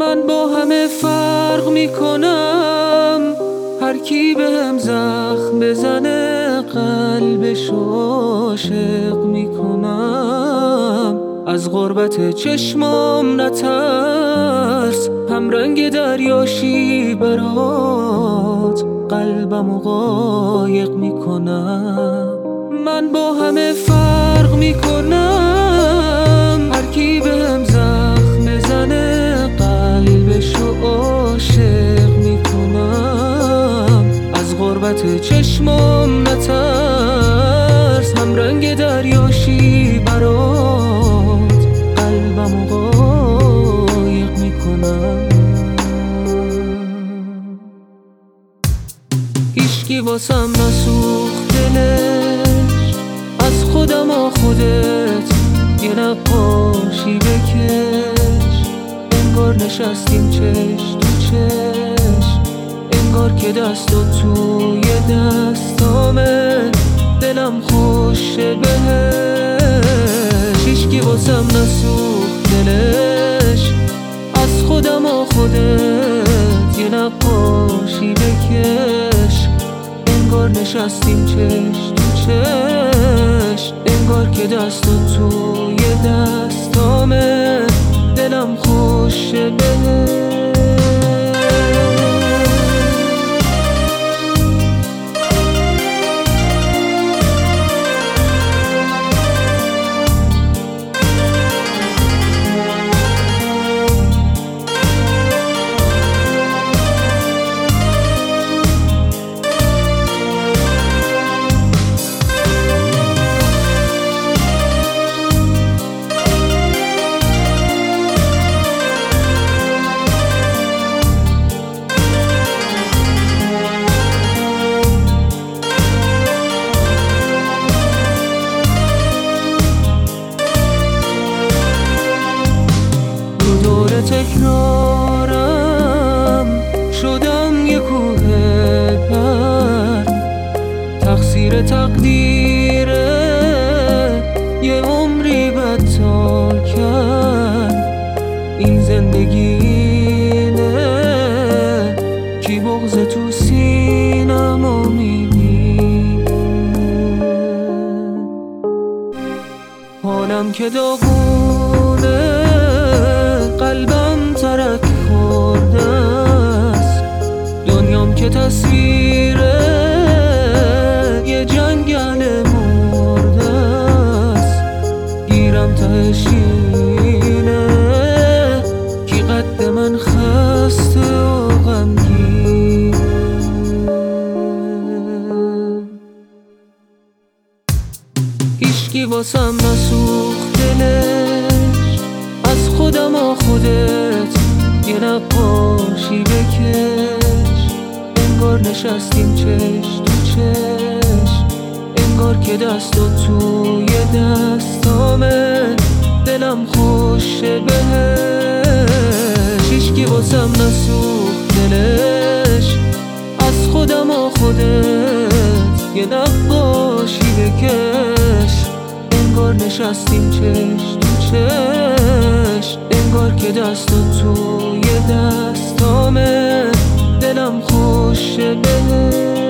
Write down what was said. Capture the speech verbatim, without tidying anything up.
من با همه فرق میکنم، هر کی بهم زخم بزنه قلبشو عاشق میکنم. از غربت چشمام نترس، هم رنگ دریاشی برات قلبمو قایق میکنم. من با همه فرق میکنم، هر کی بهم زخم بزنه قلبشو عاشق میکنم. از غربت چشمام نترس، هم رنگ دریاشی برات قلبمو قایق میکنم. هیچکی واسم نسوخت دلش، از خودم و خودت یه نقاشی بکش. انگار نشستیم چش تو چش، انگار که دستات توی دستامه، دلم خوشه بهش. هیچکی واسم نسوخت دلش، از خودم و خودت یه نقاشی بکش. انگار نشستیم چش تو چش، انگار که دستات توی دستامه، دلم خوشه بهش. تکرارم شدم یه کوه پر، تقصیر تقدیره یه عمری بدتر کرد. این زندگینه کی بغض تو سینمو میبینه. حالم که داغونه، قلبم ترک خورده است. دنیام که تصویره یه جنگل مرده است. گیرم تهش اینه کی قد من خسته و غمگینه. هیچکی واسم نسوخت دلش، از خودم و خودت یه نقاشی بکش. انگار نشستیم چش تو چش، انگار که دستات توی دستامه، دلم خوشه بهش. هیچکی واسم نسوخت دلش، از خودم و خودت یه نقاشی بکش. انگار نشستیم چش تو چش، انگار که دستات توی دستامه، دلم خوشه بهش.